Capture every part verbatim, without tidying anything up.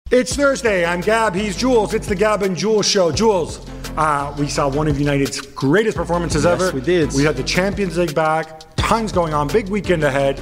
It's Thursday. I'm Gab. He's Jules. It's the Gab and Jules show. Jules, uh, we saw one of United's greatest performances yes, ever. Yes, we did. We had the Champions League back. Tons going on. Big weekend ahead.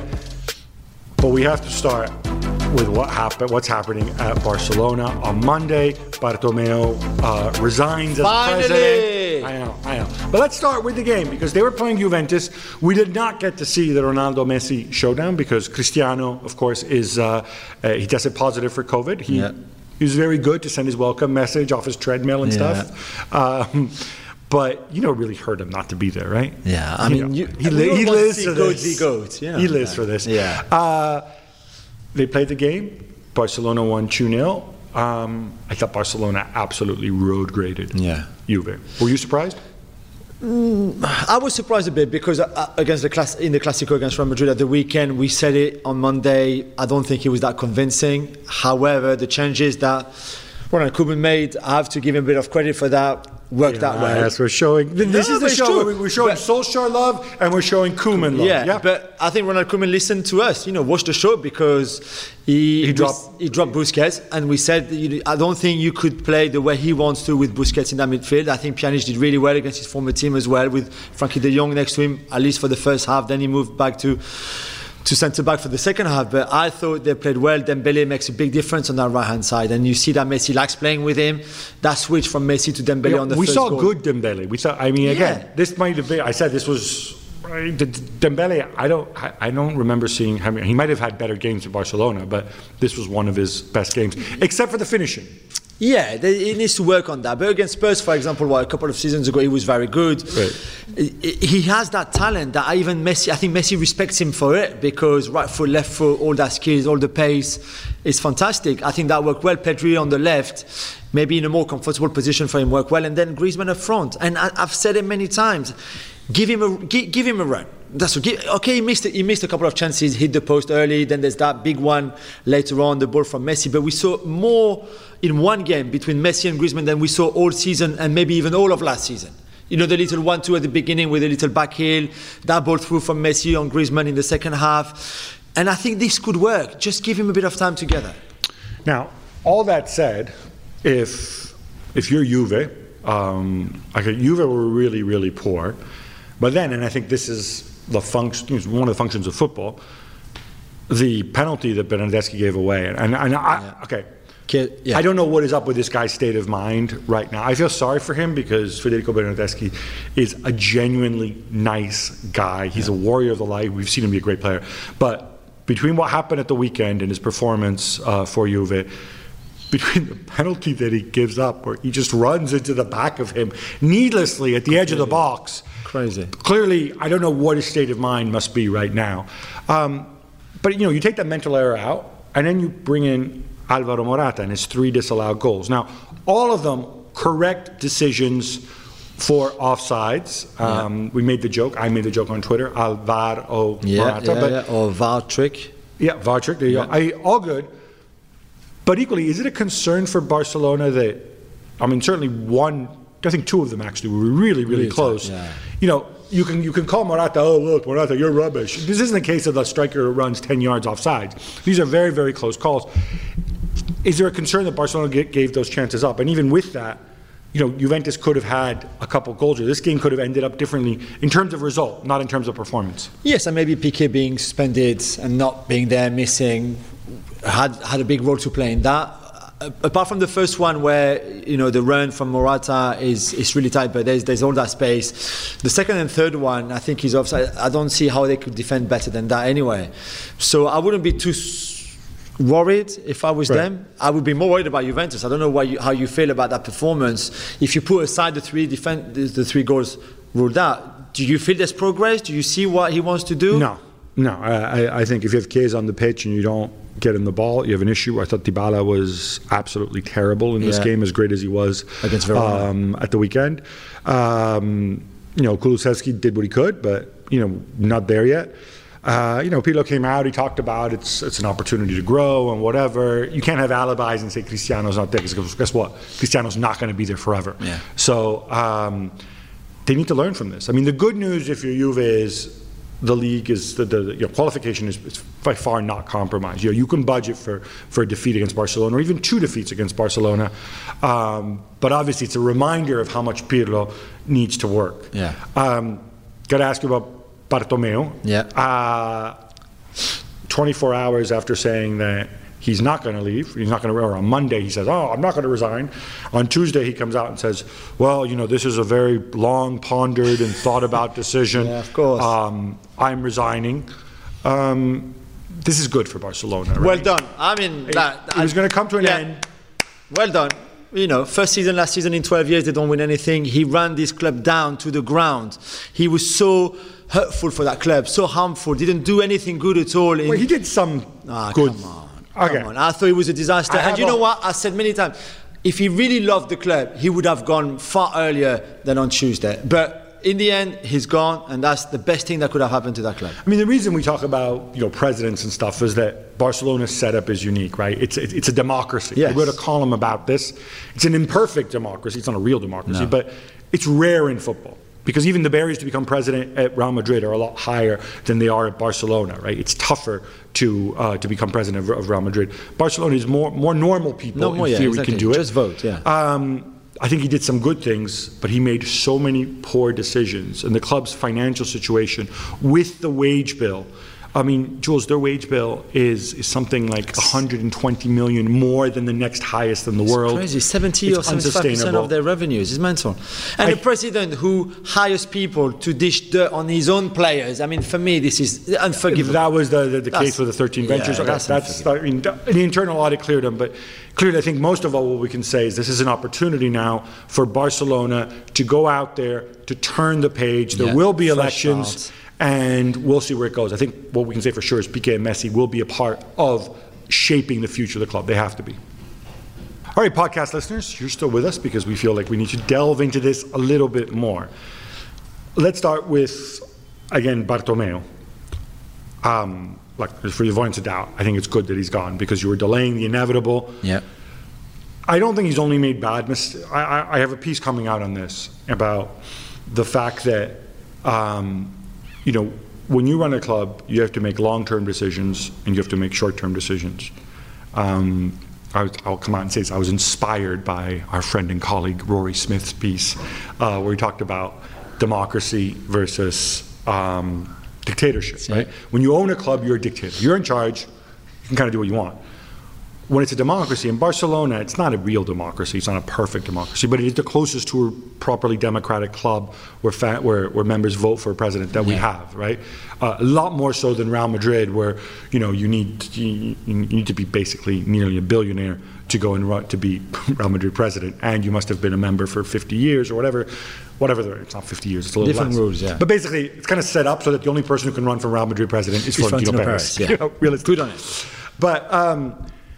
But we have to start with what happened. What's happening at Barcelona on Monday? Bartomeu uh, resigns as Finally. president. I know, I know. But let's start with the game because they were playing Juventus. We did not get to see the Ronaldo-Messi showdown because Cristiano, of course, is uh, uh, he tested positive for COVID. He, yeah. he was very good to send his welcome message off his treadmill and yeah. stuff. Um, But, you know, it really hurt him not to be there, right? Yeah, I you mean, know, you, he, li- he lives for goats, this. goats, you know, he lives yeah. for this. Yeah. Uh, they played the game. Barcelona won two nil. Um, I thought Barcelona absolutely road graded yeah. Juve. Were you surprised? Mm, I was surprised a bit because uh, against the class in the Clásico against Real Madrid at the weekend, we said it on Monday. I don't think it was that convincing. However, the changes that Ronald Koeman made, I have to give him a bit of credit for that. Worked yeah, that way. Yes, we're showing. This no, is the show true. where we're showing but, Solskjaer love and we're showing Koeman love. Yeah, yeah, but I think Ronald Koeman listened to us. You know, watched the show because he he dropped he dropped Busquets, and we said, you know, I don't think you could play the way he wants to with Busquets in that midfield. I think Pjanic did really well against his former team as well, with Frankie De Jong next to him, at least for the first half. Then he moved back to. to centre back for the second half, but I thought they played well. Dembele makes a big difference on that right hand side, and you see that Messi likes playing with him. That switch from Messi to Dembele you know, on the we first saw goal. good Dembele. We saw. I mean, again, yeah. this might have been. I said this was Dembele. I don't. I, I don't remember seeing him. He might have had better games in Barcelona, but this was one of his best games, except for the finishing. Yeah, he needs to work on that. But against Spurs, for example, well, a couple of seasons ago, he was very good. Right. He has that talent that I even Messi, I think Messi respects him for it because right foot, left foot, all that skills, all the pace, is fantastic. I think that worked well. Pedri on the left, maybe in a more comfortable position for him, worked well, and then Griezmann up front. And I, I've said it many times. Give him a give, give him a run. That's okay. Okay, he missed it. He missed a couple of chances. Hit the post early. Then there's that big one later on, the ball from Messi. But we saw more in one game between Messi and Griezmann than we saw all season and maybe even all of last season. You know, the little one-two at the beginning with a little back heel, that ball through from Messi on Griezmann in the second half, and I think this could work. Just give him a bit of time together. Now, all that said, if if you're Juve, um, okay, Juve were really really poor. But then, and I think this is the function, one of the functions of football, the penalty that Bernardeschi gave away. And, and I, yeah. okay, yeah. I don't know what is up with this guy's state of mind right now. I feel sorry for him because Federico Bernardeschi is a genuinely nice guy. He's yeah. a warrior of the light. We've seen him be a great player. But between what happened at the weekend and his performance uh, for Juve, between the penalty that he gives up, where he just runs into the back of him needlessly at the edge of the box. Crazy. Clearly, I don't know what his state of mind must be right now. Um, but, you know, you take that mental error out, and then you bring in Alvaro Morata and his three disallowed goals. Now, all of them correct decisions for offsides. Um, yeah. We made the joke. I made the joke on Twitter. Alvaro yeah, Morata. Yeah, but, yeah. Or V A R trick. Yeah, V A R trick. There you yeah. go. I, all good. But equally, is it a concern for Barcelona that, I mean, certainly one, I think two of them actually were really, really, really close. Yeah. You know, you can you can call Morata, oh, look, Morata, you're rubbish. This isn't a case of the striker who runs ten yards offside. These are very, very close calls. Is there a concern that Barcelona g- gave those chances up? And even with that, you know, Juventus could have had a couple goals. This game could have ended up differently in terms of result, not in terms of performance. Yes, and maybe Piqué being suspended and not being there, missing, had had a big role to play in that. Uh, apart from the first one where, you know, the run from Morata is, is really tight, but there's there's all that space. The second and third one, I think, is offside. I don't see how they could defend better than that anyway. So I wouldn't be too worried if I was right. them. I would be more worried about Juventus. I don't know what you, how you feel about that performance. If you put aside the three defend, the three goals ruled out, do you feel there's progress? Do you see what he wants to do? No, no. I, I think if you have Chiesa on the pitch and you don't get him the ball, you have an issue. I thought Dybala was absolutely terrible in this yeah. game, as great as he was against Verona um, at the weekend. Um, you know, Kulusevski did what he could, but you know, not there yet. Uh, you know, Pirlo came out, he talked about it's it's an opportunity to grow and whatever. You can't have alibis and say Cristiano's not there, because guess what? Cristiano's not going to be there forever. Yeah. So um, they need to learn from this. I mean, the good news if you're Juve is the league is the, the you know, qualification is, is by far not compromised. You know, you can budget for, for a defeat against Barcelona or even two defeats against Barcelona, um, but obviously it's a reminder of how much Pirlo needs to work. Yeah. Um, Got to ask you about Bartomeu. Yeah. Uh, twenty-four hours after saying that he's not going to leave, he's not going to, or on Monday he says, oh, I'm not going to resign. On Tuesday he comes out and says, well, you know, this is a very long, pondered and thought about decision. Yeah, of course. Um, I'm resigning. Um, this is good for Barcelona, right? Well done. I mean, It, that, it was going to come to an yeah. end. Well done. You know, first season, last season in twelve years, they don't win anything. He ran this club down to the ground. He was so hurtful for that club, so harmful, didn't do anything good at all. In, Well, he did some Ah, good. come on. Okay. Come on. I thought it was a disaster. I And have you a- know what? I said many times, if he really loved the club, he would have gone far earlier than on Tuesday. But in the end, he's gone, and that's the best thing that could have happened to that club. I mean, the reason we talk about, you know, presidents and stuff is that Barcelona's setup is unique, right? It's it's, it's a democracy. Yes. I wrote a column about this. It's an imperfect democracy. It's not a real democracy, No. but it's rare in football because even the barriers to become president at Real Madrid are a lot higher than they are at Barcelona, right? It's tougher to uh, to become president of, of Real Madrid. Barcelona is more more normal people No in more, yeah, theory exactly. can do it. Just vote, yeah. Um, I think he did some good things, but he made so many poor decisions. And the club's financial situation with the wage bill, I mean, Jules, their wage bill is, is something like one hundred twenty million more than the next highest in the world. Crazy, seventy It's or seventy-five percent unsustainable. of their revenues. It's mental. And I- a president who hires people to dish dirt on his own players, I mean, for me, this is unforgivable. That was the, the, the That's- case with the thirteen yeah, ventures. Okay, that's that's, I mean, the internal audit cleared them, but clearly I think most of all what we can say is this is an opportunity now for Barcelona to go out there, to turn the page. There Yeah, will be fresh elections, start. and we'll see where it goes. I think what we can say for sure is Piqué and Messi will be a part of shaping the future of the club. They have to be. All right, podcast listeners, you're still with us because we feel like we need to delve into this a little bit more. Let's start with, again, Bartomeu. Um, like, for the avoidance of doubt, I think it's good that he's gone because you were delaying the inevitable. Yeah. I don't think he's only made bad mistakes. I, I, I have a piece coming out on this about the fact that, um, you know, when you run a club, you have to make long-term decisions and you have to make short-term decisions. Um, I was, I'll come out and say this. I was inspired by our friend and colleague Rory Smith's piece uh, where he talked about democracy versus um, dictatorship. Right? When you own a club, you're a dictator. You're in charge. You can kind of do what you want. When it's a democracy, in Barcelona, it's not a real democracy. It's not a perfect democracy, but it is the closest to a properly democratic club where fa- where, where members vote for a president that we have, right? Uh, a lot more so than Real Madrid, where you know you need you, you need to be basically nearly a billionaire to go and run, to be Real Madrid president, and you must have been a member for fifty years or whatever. Whatever, the, it's not fifty years, it's a little Different less. rules, yeah. But basically, it's kind of set up so that the only person who can run for Real Madrid president is Florentino, Florentino Perez. Perez, yeah. You know, realistically. Good on it. But um,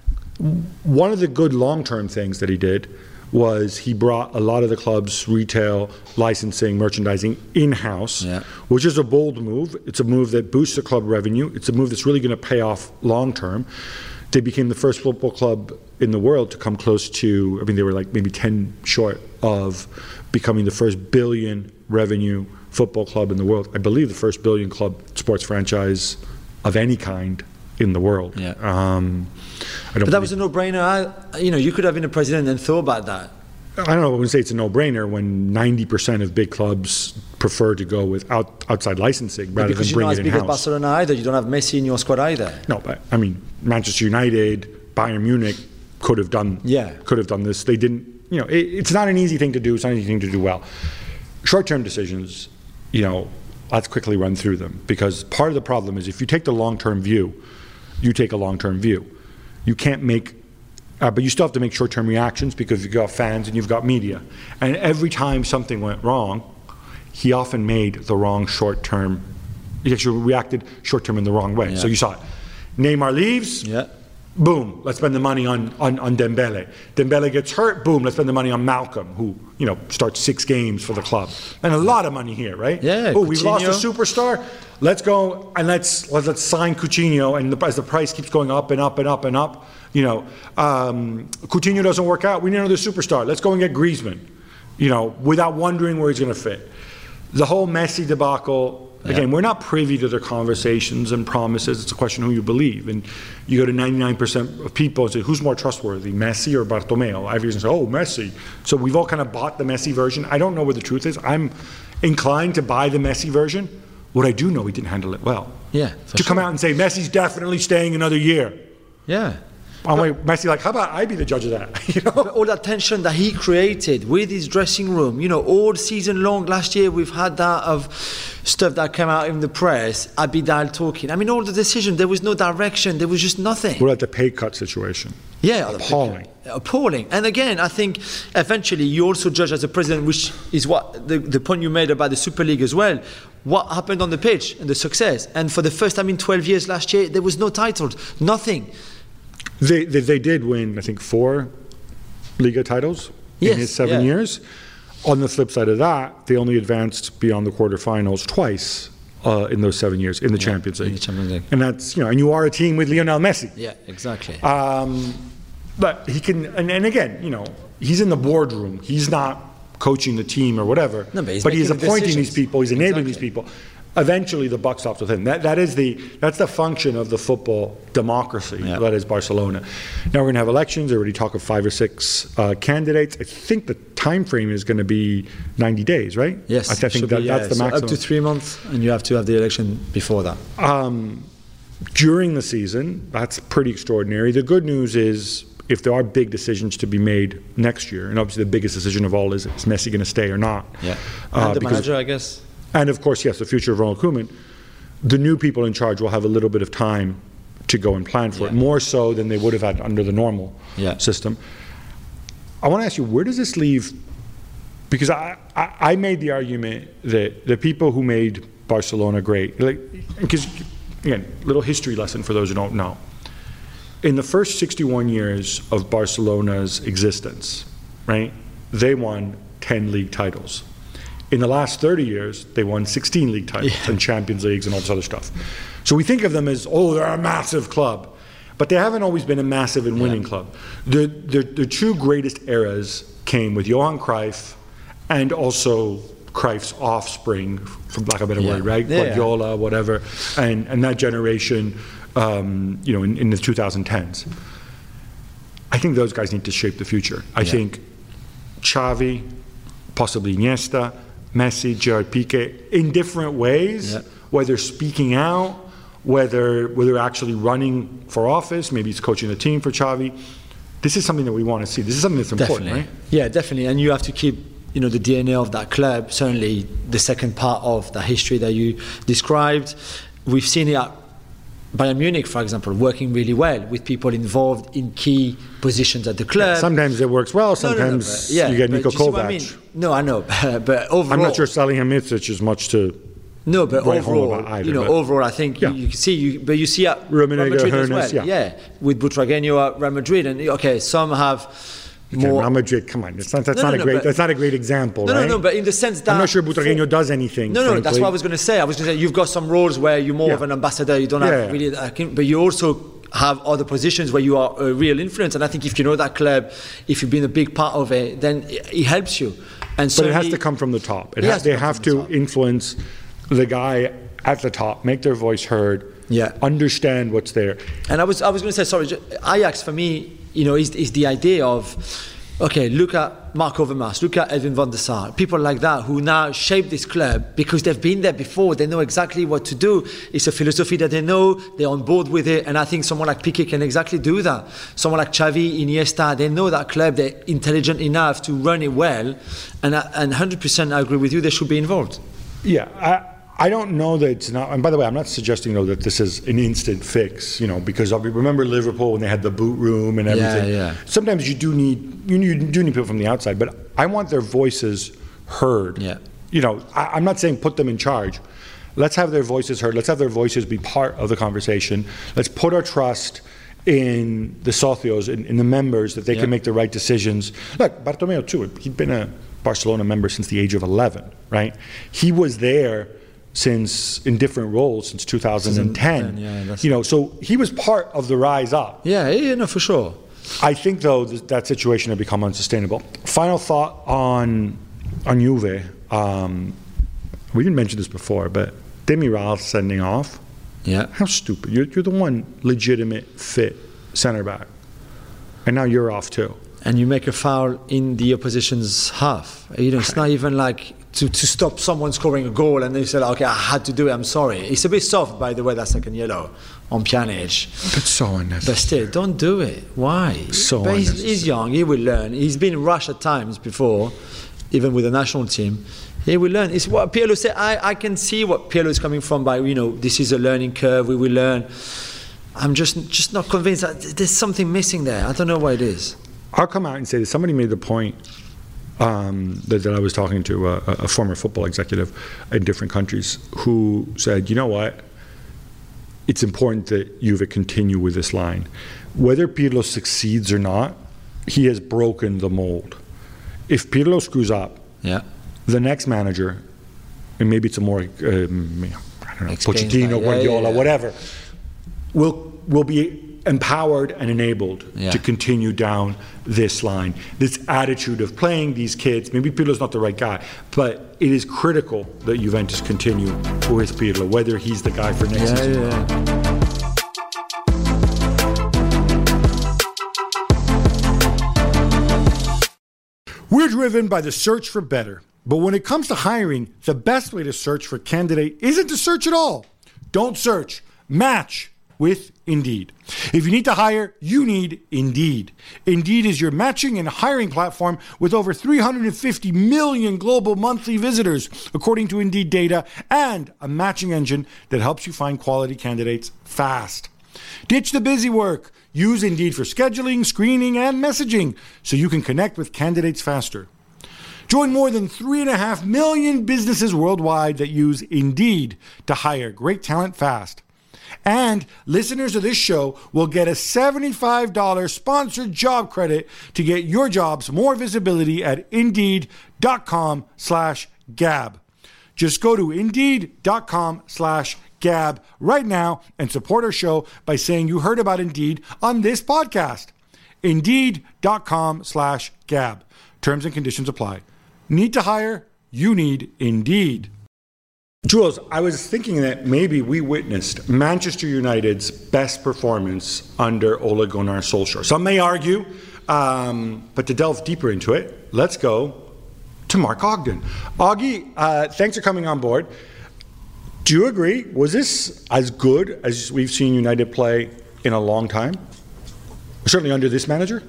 one of the good long-term things that he did was he brought a lot of the club's retail, licensing, merchandising in-house, Yeah. which is a bold move. It's a move that boosts the club revenue. It's a move that's really going to pay off long-term. They became the first football club in the world to come close to, I mean, they were like maybe ten short of becoming the first billion revenue football club in the world. I believe the first billion club sports franchise of any kind in the world. Yeah. Um, I don't But that was believe- a no-brainer. I, you know, you could have been a president and thought about that. I don't know, I wouldn't say it's a no-brainer when ninety percent of big clubs prefer to go with out, outside licensing rather Because than you're bring not it as big as in-house. Barcelona either. You don't have Messi in your squad either. No, but I mean, Manchester United, Bayern Munich could have done Yeah. could have done this. They didn't, you know, it, it's not an easy thing to do, it's not an easy thing to do well. Short-term decisions, you know, let's quickly run through them because part of the problem is if you take the long-term view, you take a long-term view. You can't make Uh, but you still have to make short-term reactions because you've got fans and you've got media. And every time something went wrong, he often made the wrong short-term, he actually reacted short-term in the wrong way. Yeah. So you saw it. Neymar leaves, Yeah. boom, let's spend the money on, on, on Dembele. Dembele gets hurt, boom, let's spend the money on Malcolm, who, you know, starts six games for the club. And a lot of money here, right? Yeah, Oh, we've lost a Coutinho. superstar. Let's go and let's let's, let's sign Coutinho. And the, as the price keeps going up and up and up and up, you know, um, Coutinho doesn't work out. We need another superstar. Let's go and get Griezmann. You know, without wondering where he's going to fit. The whole Messi debacle again, Yeah. we're not privy to their conversations and promises. It's a question who you believe. And you go to ninety-nine percent of people and say, who's more trustworthy, Messi or Bartomeu? Everyone's say, oh, Messi. So we've all kind of bought the Messi version. I don't know where the truth is. I'm inclined to buy the Messi version. What I do know, he didn't handle it well. Yeah, To come sure. out and say, Messi's definitely staying another year. Yeah. I'm like, Messi, like, how about I be the judge of that? You know? But all that tension that he created with his dressing room, you know, all season long last year we've had that of stuff that came out in the press, Abidal talking. I mean, all the decisions, there was no direction, there was just nothing. We're at the pay cut situation. Yeah, Appalling. Appalling. And again, I think eventually you also judge as a president, which is what the, the point you made about the Super League as well. What happened on the pitch and the success. And for the first time in twelve years last year, there was no titles, nothing. They, they they did win, I think, four Liga titles Yes, in his seven yeah. years. On the flip side of that, they only advanced beyond the quarterfinals twice uh, in those seven years in the Champions in League. the Champions League. And that's, you know, and you are a team with Lionel Messi. Yeah, exactly. Um, but he can, and, and again, you know, he's in the boardroom. He's not coaching the team or whatever. No, but he's he's making the appointing decisions. these people. He's enabling Exactly. these people. Eventually, the buck stops with him. That that is the that's the function of the football democracy Yeah. that is Barcelona. Now we're going to have elections. They already talk of five or six uh, candidates. I think the time frame is going to be ninety days, right? Yes, I, th- I think should that, be, that's yeah, the so maximum. up to three months, and you have to have the election before that. Um, during the season, that's pretty extraordinary. The good news is, if there are big decisions to be made next year, and obviously the biggest decision of all is, is Messi going to stay or not? Yeah, Uh, and the because- manager, I guess. And of course, yes, the future of Ronald Koeman. The new people in charge will have a little bit of time to go and plan for it, Yeah. more so than they would have had under the normal Yeah. system. I want to ask you, where does this leave? Because I, I, I made the argument that the people who made Barcelona great, like, because again, little history lesson for those who don't know. In the first sixty-one years of Barcelona's existence, right, they won ten league titles. In the last thirty years, they won sixteen league titles Yeah. and Champions Leagues and all this other stuff. So we think of them as, oh, they're a massive club. But they haven't always been a massive and winning Yeah. club. The, the, the two greatest eras came with Johan Cruyff and also Cruyff's offspring, for lack of a better Yeah. word, right? Yeah, yeah. Guardiola, whatever, and, and that generation, um, you know, in, in the twenty tens. I think those guys need to shape the future. I Yeah. think Xavi, possibly Iniesta, Messi, Gerard Piqué, in different ways, Yeah. whether speaking out, whether whether actually running for office, maybe it's coaching the team for Xavi. This is something that we want to see. This is something that's important, Definitely. right? Yeah, definitely. And you have to keep, you know, the D N A of that club, certainly the second part of the history that you described. We've seen it at Bayern Munich, for example, working really well with people involved in key positions at the club. Sometimes it works well, No, no, no, sometimes but- yeah, you get but Niko do you see what Kovac. I mean? No, I know, but overall, I'm not sure Salihamidzic is much to No, but write home overall, about either, you know, but- overall, I think Yeah. you, you can see, you, but you see at Real Rummenigge, Madrid as Hoeneß, well, yeah. with Butragueño at Real Madrid, and okay, some have Okay, more. Real Madrid, come on, it's not, that's No, not no, a no, great but- that's not a great example, No, right? no, no, but in the sense that I'm not sure Butragueño does anything. No, no, that's frankly. what I was going to say. I was going to say you've got some roles where you're more Yeah. of an ambassador. You don't Yeah, have yeah. really, I can- but you also have other positions where you are a real influence. And I think if you know that club, if you've been a big part of it, then it, it helps you. And But it has certainly- to come from the top. It It ha- has to they come have from the to top. influence the guy at the top, make their voice heard, Yeah. understand what's there. And I was I was going to say, sorry, ju- Ajax for me, you know, is, is the idea of, okay, look at Mark Overmars, look at Edwin van der Sar, people like that who now shape this club because they've been there before, they know exactly what to do. It's a philosophy that they know, they're on board with it, and I think someone like Piqué can exactly do that. Someone like Xavi, Iniesta, they know that club, they're intelligent enough to run it well, and, I, and one hundred percent I agree with you, they should be involved. Yeah, I, I don't know that it's not, and by the way, I'm not suggesting though that this is an instant fix, you know, because I remember Liverpool when they had the boot room and everything. yeah. Sometimes you do need, you, you do need people from the outside, but I want their voices heard. Yeah. You know, I, I'm not saying put them in charge. Let's have their voices heard. Let's have their voices be part of the conversation. Let's put our trust in the socios, in, in the members, that they Yeah. can make the right decisions. Look, Bartomeu too, he'd been a Barcelona member since the age of eleven, right? He was there since, in different roles, since two thousand ten. Yeah, that's- You know, so he was part of the rise up. Yeah, yeah, no, for sure. I think, though, th- that situation had become unsustainable. Final thought on on Juve. Um, we didn't mention this before, but Demiral sending off. Yeah. How stupid. You're, you're the one legitimate, fit center back. And now you're off too. And you make a foul in the opposition's half. You know, it's not even like to, to stop someone scoring a goal and they say, okay, I had to do it, I'm sorry. It's a bit soft, by the way, that second yellow on Pjanic. But so unnecessary. But still, don't do it. Why? So but he's, unnecessary. he's young, he will learn. He's been rushed at times before, even with the national team. He will learn. It's what Pirlo said. I, I can see what Pirlo is coming from by, you know, this is a learning curve, we will learn. I'm just just not convinced that there's something missing there. I don't know what it is. I'll come out and say that somebody made the point um, that, that I was talking to a, a former football executive in different countries who said, you know what, it's important that Juve continue with this line. Whether Pirlo succeeds or not, he has broken the mold. If Pirlo screws up, Yeah. the next manager, and maybe it's a more, um, I don't know, Explains Pochettino, that. Yeah, Guardiola, yeah, yeah. whatever, will will be empowered and enabled Yeah. to continue down this line. This attitude of playing these kids, maybe Pirlo's not the right guy, but it is critical that Juventus continue with Pirlo, whether he's the guy for next Yeah, season. yeah. We're driven by the search for better. But when it comes to hiring, the best way to search for a candidate isn't to search at all. Don't search. Match with Indeed. If you need to hire, you need Indeed. Indeed is your matching and hiring platform with over three hundred fifty million global monthly visitors, according to Indeed data, and a matching engine that helps you find quality candidates fast. Ditch the busy work. Use Indeed for scheduling, screening, and messaging so you can connect with candidates faster. Join more than three and a half million businesses worldwide that use Indeed to hire great talent fast. And listeners of this show will get a seventy-five dollars sponsored job credit to get your jobs more visibility at Indeed.com slash Gab. Just go to Indeed.com slash Gab right now and support our show by saying you heard about Indeed on this podcast. Indeed.com slash Gab. Terms and conditions apply. Need to hire? You need Indeed. Jules, I was thinking that maybe we witnessed Manchester United's best performance under Ole Gunnar Solskjaer. Some may argue, um, but to delve deeper into it, let's go to Mark Ogden. Augie, uh, thanks for coming on board. Do you agree? Was this as good as we've seen United play in a long time? Certainly under this manager?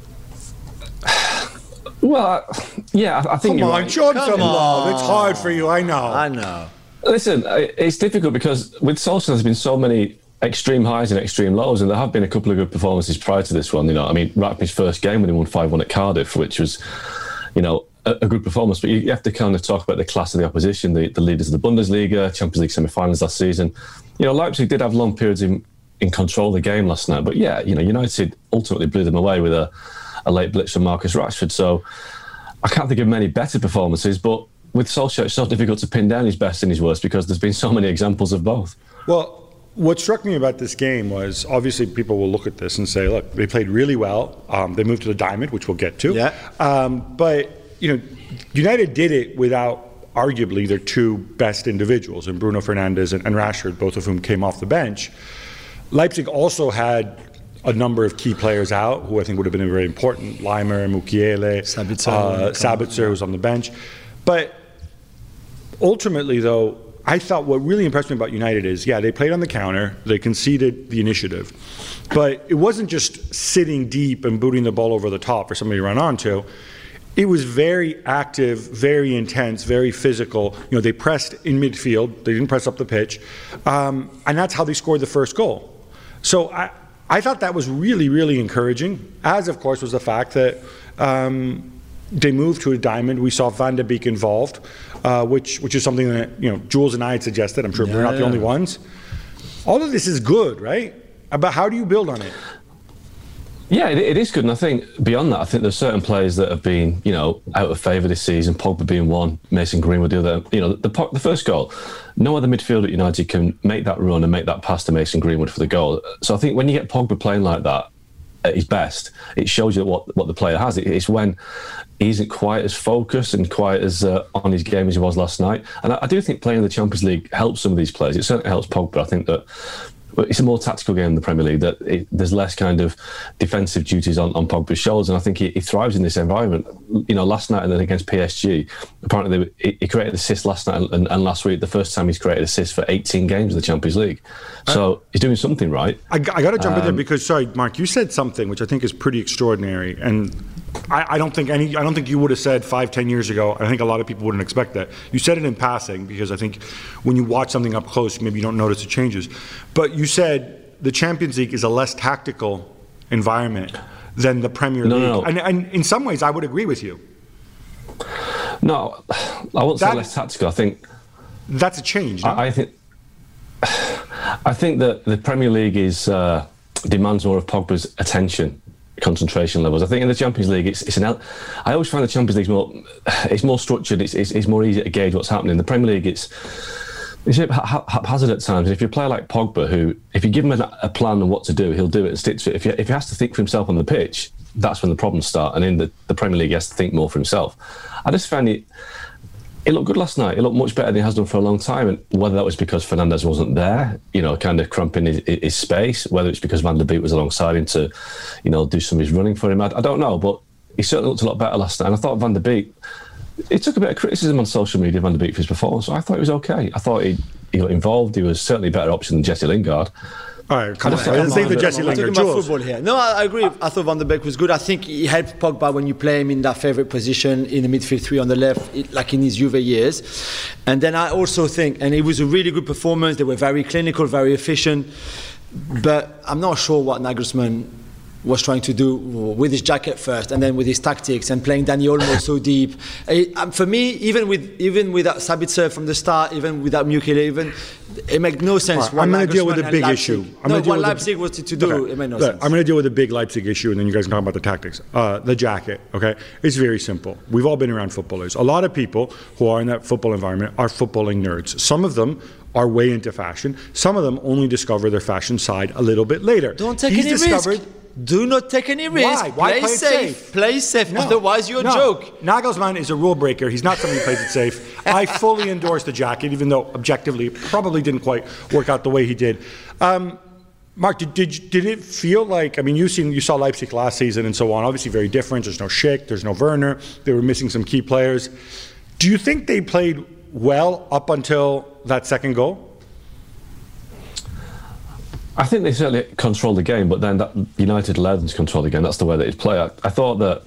Well, yeah, I think Come you're on, right. show him Come some love. on. It's hard for you, I know. I know. Listen, it's difficult because with Solskjaer there's been so many extreme highs and extreme lows, and there have been a couple of good performances prior to this one. You know, I mean, right from his first game when he won five one at Cardiff, which was, you know, a, a good performance. But you, you have to kind of talk about the class of the opposition, the, the leaders of the Bundesliga, Champions League semi-finals last season. You know, Leipzig did have long periods in, in control of the game last night, but yeah, you know, United ultimately blew them away with a, a late blitz from Marcus Rashford. So I can't think of many better performances, but with Solskjaer, it's so difficult to pin down his best and his worst because there's been so many examples of both. Well, what struck me about this game was obviously people will look at this and say, look, they played really well. Um, they moved to the diamond, which we'll get to. Yeah. Um, but, you know, United did it without arguably their two best individuals, in Bruno Fernandes and, and Rashford, both of whom came off the bench. Leipzig also had a number of key players out who I think would have been very important. Leimer, Mukiele, Sabitzer, uh, Sabitzer, who was on the bench. But ultimately, though, I thought what really impressed me about United is, yeah, they played on the counter, they conceded the initiative, but it wasn't just sitting deep and booting the ball over the top for somebody to run onto. It was very active, very intense, very physical. You know, they pressed in midfield, they didn't press up the pitch, um, and that's how they scored the first goal. So I, I thought that was really, really encouraging, as of course was the fact that um, they moved to a diamond. We saw Van de Beek involved, uh, which which is something that, you know, Jules and I had suggested. I'm sure Yeah, we're not the yeah. only ones. All of this is good, right? But how do you build on it? Yeah, it, it is good, and I think beyond that, I think there's certain players that have been, you know, out of favour this season. Pogba being one, Mason Greenwood the other. You know, the the, the first goal, no other midfielder at United can make that run and make that pass to Mason Greenwood for the goal. So I think when you get Pogba playing like that, at his best, it shows you what what the player has. It, it's when he isn't quite as focused and quite as uh, on his game as he was last night. And I, I do think playing in the Champions League helps some of these players. It certainly helps Pogba. I think that it's a more tactical game in the Premier League, that it, there's less kind of defensive duties on, on Pogba's shoulders, and I think he, he thrives in this environment. You know, last night and then against P S G, apparently they, he, he created assists last night and, and last week, the first time he's created assists for eighteen games in the Champions League. So uh, he's doing something right. I, I got to jump um, in there because, sorry, Mark, you said something which I think is pretty extraordinary, and I, I don't think any. I don't think you would have said five, ten years ago. I think a lot of people wouldn't expect that. You said it in passing because I think when you watch something up close, maybe you don't notice the changes. But you said the Champions League is a less tactical environment than the Premier no, League, no, no. And, and in some ways, I would agree with you. No, I won't that, say less tactical. I think that's a change. No? I, I think. I think that the Premier League is uh, demands more of Pogba's attention, concentration levels. I think in the Champions League, it's, it's an. I always find the Champions League more, it's more structured. It's, it's, it's more easy to gauge what's happening. In the Premier League, it's it's a bit haphazard at times. And if you play like Pogba, who if you give him a, a plan on what to do, he'll do it and stick to it. If he, if he has to think for himself on the pitch, that's when the problems start. And in the, the Premier League, he has to think more for himself. I just found it. It looked good last night. It looked much better than he has done for a long time. And whether that was because Fernandes wasn't there, you know, kind of cramping his, his space, whether it's because Van der Beek was alongside him to, you know, do some of his running for him, I, I don't know. But he certainly looked a lot better last night. And I thought Van der Beek, it took a bit of criticism on social media, Van der Beek, for his performance. So I thought he was okay. I thought he, he got involved. He was certainly a better option than Jesse Lingard. All right, come on. Let's say the Jesse Lingard. Talking about football here. No, I agree. I thought Van der Beek was good. I think he helped Pogba when you play him in that favourite position in the midfield three on the left, like in his Juve years. And then I also think, and it was a really good performance. They were very clinical, very efficient. But I'm not sure what Nagelsmann was trying to do with his jacket first, and then with his tactics and playing Dani Olmo so deep. It, um, for me, even with even without Sabitzer from the start, even without Mukiele, even it makes no sense. Right, I'm going to deal with a big issue. I'm no, what Leipzig was to do, okay. It made no Look, sense. I'm going to deal with a big Leipzig issue, and then you guys can talk about the tactics. Uh, the jacket, okay? It's very simple. We've all been around footballers. A lot of people who are in that football environment are footballing nerds. Some of them are way into fashion. Some of them only discover their fashion side a little bit later. Don't take He's any discovered, risk. Do not take any risk. Why? Why play, play safe. safe? Play safe. No. Otherwise, you're no. a joke. Nagelsmann is a rule breaker. He's not somebody who plays it safe. I fully endorse the jacket, even though objectively it probably didn't quite work out the way he did. Um, Mark, did, did did it feel like? I mean, you seen you saw Leipzig last season and so on. Obviously, very different. There's no Schick. There's no Werner. They were missing some key players. Do you think they played well up until that second goal? I think they certainly controlled the game, but then that United allowed them to control the game. That's the way that it's played. I, I thought that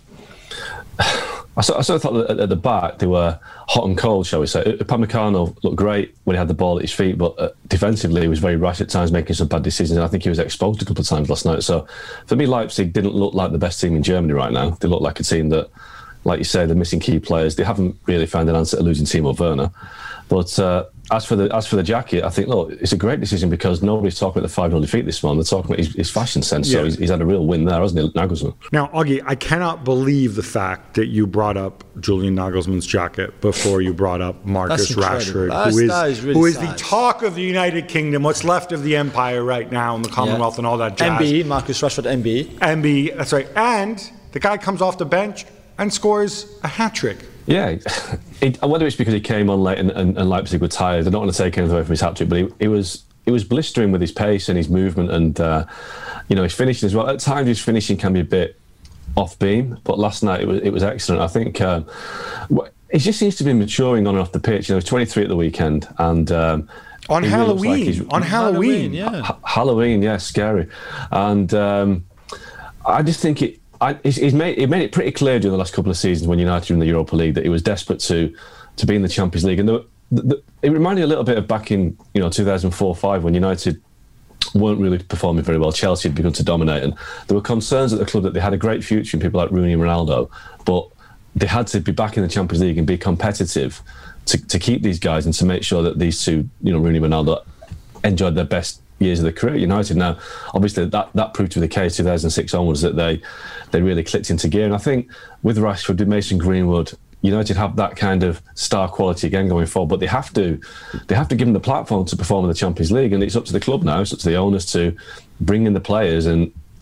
I sort, I sort of thought that at, at the back they were hot and cold, shall we say. Upamecano looked great when he had the ball at his feet, but uh, defensively he was very rash at times, making some bad decisions. And I think he was exposed a couple of times last night. So for me, Leipzig didn't look like the best team in Germany right now. They look like a team that, like you say, they're missing key players. They haven't really found an answer to losing Timo Werner. But uh, as for the as for the jacket, I think, look, it's a great decision because nobody's talking about the five nil defeat this morning. They're talking about his, his fashion sense. Yeah. So he's, he's had a real win there, hasn't he, Nagelsmann? Now, Augie, I cannot believe the fact that you brought up Julian Nagelsmann's jacket before you brought up Marcus Rashford, That's, who is, that is really who is sad. the talk of the United Kingdom, what's left of the empire right now, and the Commonwealth yeah. and all that jazz. M B, Marcus Rashford, M B. M B, that's right. And the guy comes off the bench and scores a hat-trick. Yeah, it, whether it's because he came on late and, and, and Leipzig were tired, I don't want to take anything away from his hat-trick, but he, he was he was blistering with his pace and his movement and, uh, you know, his finishing as well. At times his finishing can be a bit off-beam, but last night it was it was excellent. I think um, he just seems to be maturing on and off the pitch. You know, he was twenty-three at the weekend and... Um, on Halloween, like on Halloween. Halloween, yeah. Ha- Halloween, yeah, scary. And um, I just think it... I, he's, he's made, he made it pretty clear during the last couple of seasons when United were in the Europa League that he was desperate to to be in the Champions League. And the, the, the, it reminded me a little bit of back in you know two thousand four five when United weren't really performing very well. Chelsea had begun to dominate, and there were concerns at the club that they had a great future in people like Rooney and Ronaldo, but they had to be back in the Champions League and be competitive to, to keep these guys and to make sure that these two, you know, Rooney and Ronaldo, enjoyed their best years of their career at United. Now, obviously, that, that proved to be the case two thousand six onwards, that they they really clicked into gear. And I think with Rashford, with Mason Greenwood, United have that kind of star quality again going forward. But they have to they have to give them the platform to perform in the Champions League. And it's up to the club now, it's up to the owners to bring in the players and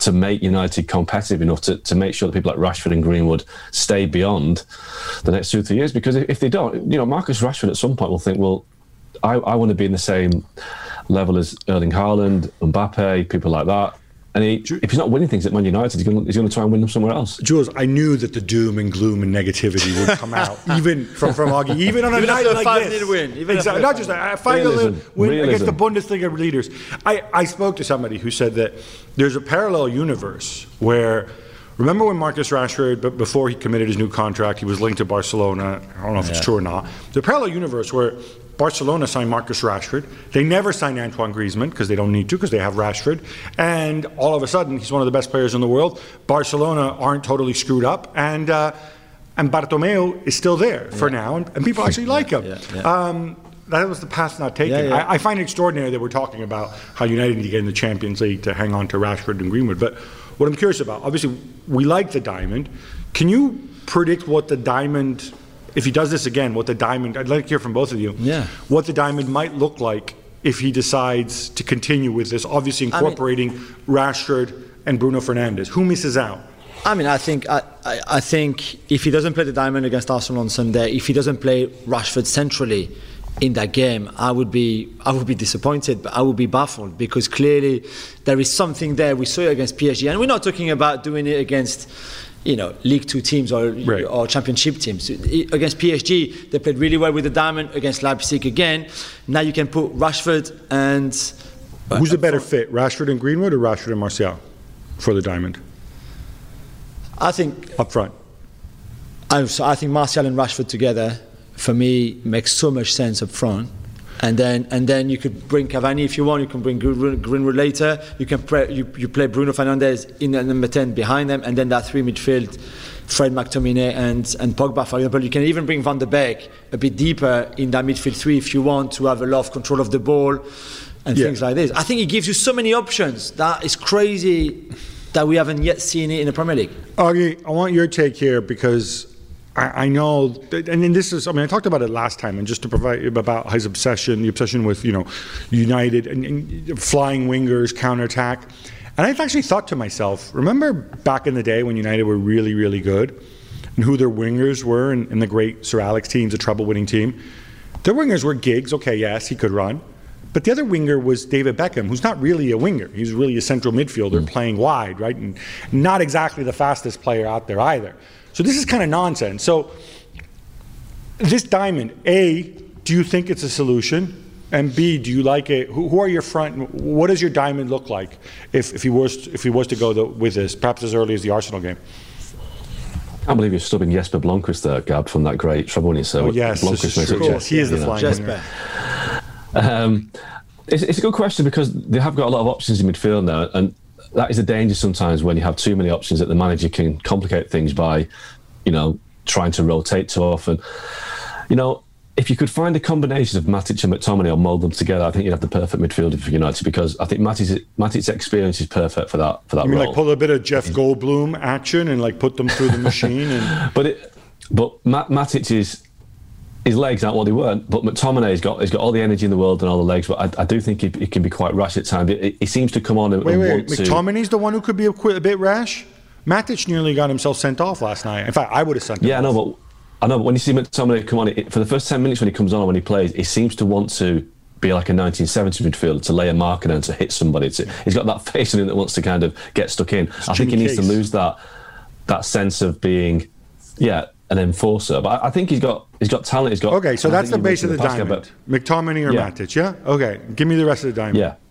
to make United competitive enough to, to make sure that people like Rashford and Greenwood stay beyond the next two or three years. Because if, if they don't, you know, Marcus Rashford at some point will think, well, I, I want to be in the same level as Erling Haaland, Mbappe, people like that. And he, if he's not winning things at Man United, he's going, he's going to try and win them somewhere else. Jules, I knew that the doom and gloom and negativity would come out, even from, from Augie, even on a even night after like a five this. nil win. Even exactly. Not just a five nil win against the Bundesliga leaders. I, I spoke to somebody who said that there's a parallel universe where, remember when Marcus Rashford, but before he committed his new contract, he was linked to Barcelona. I don't know if yeah. it's true or not. The parallel universe where Barcelona signed Marcus Rashford. They never signed Antoine Griezmann because they don't need to, because they have Rashford. And all of a sudden, he's one of the best players in the world. Barcelona aren't totally screwed up. And uh, and Bartomeu is still there for yeah. now. And, and people actually like him. Yeah, yeah, yeah. Um, that was the path not taken. Yeah, yeah. I, I find it extraordinary that we're talking about how United need to get in the Champions League to hang on to Rashford and Greenwood. But what I'm curious about, obviously, we like the diamond. Can you predict what the diamond... If he does this again, what the diamond, I'd like to hear from both of you, yeah. what the diamond might look like if he decides to continue with this, obviously incorporating I mean, Rashford and Bruno Fernandes. Who misses out? I mean, I think I, I, I think if he doesn't play the diamond against Arsenal on Sunday, if he doesn't play Rashford centrally in that game, I would be I would be disappointed, but I would be baffled, because clearly there is something there. We saw it against P S G, and we're not talking about doing it against, you know, League Two teams or right. or Championship teams. Against P S G, they played really well with the diamond. Against Leipzig again. Now you can put Rashford and... Who's the better fit, Rashford and Greenwood or Rashford and Martial for the diamond? I think... Up front. I, so I think Martial and Rashford together, for me, makes so much sense up front. And then, and then you could bring Cavani if you want. You can bring Greenwood later. You can play, you, you play Bruno Fernandes in at number ten behind them, and then that three midfield, Fred, McTominay, and and Pogba, for example. You can even bring Van der Beek a bit deeper in that midfield three if you want to have a lot of control of the ball and yeah. things like this. I think it gives you so many options that is crazy that we haven't yet seen it in the Premier League. Augie, I want your take here, because I, I know, that, and then this is, I mean, I talked about it last time, and just to provide about his obsession, the obsession with, you know, United and, and flying wingers, counterattack. And I've actually thought to myself, remember back in the day when United were really, really good, and who their wingers were in, in the great Sir Alex teams, a treble-winning team? Their wingers were Giggs. Okay, yes, he could run. But the other winger was David Beckham, who's not really a winger. He's really a central midfielder mm. playing wide, right? And not exactly the fastest player out there either. So this is kind of nonsense. So this diamond, A, do you think it's a solution? And B, do you like it? Who, who are your front? What does your diamond look like if, if he was if he was to go the, with this, perhaps as early as the Arsenal game? I can't believe you're stubbing Jesper Blomqvist there, Gab, from that great treble winning. So oh, yes, Blomqvist this is true. He is the flying winger. Um, it's, it's a good question, because they have got a lot of options in midfield now, and that is a danger sometimes when you have too many options, that the manager can complicate things by, you know, trying to rotate too often. You know, if you could find a combination of Matic and McTominay or mould them together, I think you'd have the perfect midfielder for United, because I think Matic's, Matic's experience is perfect for that for that you mean role. Like pull a bit of Jeff Goldblum action and like put them through the machine? And... But it, but Matic is... His legs aren't what they weren't, but McTominay's got he's got all the energy in the world and all the legs. But I, I do think he, he can be quite rash at times. He, he seems to come on and, wait, and wait, want McTominay's to, the one who could be a, a bit rash. Matic nearly got himself sent off last night. In fact, I would have sent him. Yeah, off. I know, but I know. But when you see McTominay come on, it, for the first ten minutes when he comes on and when he plays, he seems to want to be like a nineteen seventies midfielder, to lay a marker down, to hit somebody. To, he's got that face in him that wants to kind of get stuck in. It's I think he needs Case. to lose that that sense of being, yeah, an enforcer. But I, I think he's got he's got talent. He's got. Okay, so that's the base of the diamond. About, McTominay or yeah. Matic, yeah. Okay, give me the rest of the diamond. Yeah.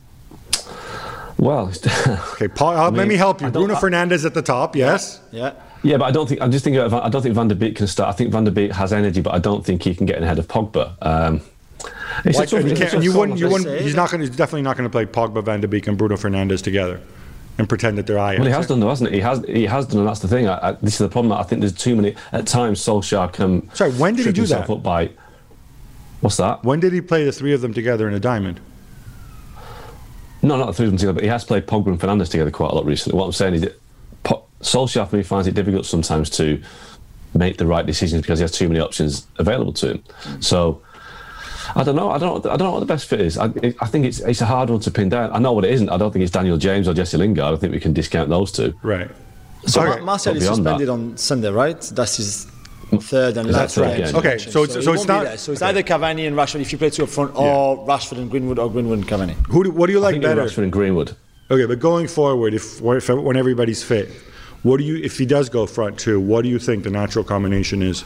Well, okay, Paul, I mean, let me help you. Bruno I, Fernandes at the top, yes. Yeah. Yeah, but I don't think I'm just thinking. Of, I don't think Van der Beek can start. I think Van der Beek has energy, but I don't think he can get in ahead of Pogba. Um, it's Why, tough, you can't, you wouldn't. You wouldn't. He's not going. He's definitely not going to play Pogba, Van der Beek, and Bruno Fernandes together and pretend that they're Ajax. Well, he has done though, hasn't he? He has. He has done, and that's the thing. I, I, this is the problem. I think there's too many. At times, Solskjaer can. Sorry, when did he do that? Up by, what's that? When did he play the three of them together in a diamond? No, not the three of them together, but he has played Pogba and Fernandes together quite a lot recently. What I'm saying is that Solskjaer, for me, finds it difficult sometimes to make the right decisions because he has too many options available to him. So, I don't know. I don't. I don't know what the best fit is. I, I think it's it's a hard one to pin down. I know what it isn't. I don't think it's Daniel James or Jesse Lingard. I think we can discount those two. Right. So Okay. Ma- Martial But is beyond suspended that- on Sunday, right? That's his third and Is that last third game. game? Okay, so it's- he so it's won't be not- there. So it's okay. either Cavani and Rashford if you play two up front, or Rashford and Greenwood, or Greenwood and Cavani. Who do, what do you I like think it's better? Rashford and Greenwood. Okay, but going forward, if, if when everybody's fit, what do you? If he does go front two, what do you think the natural combination is?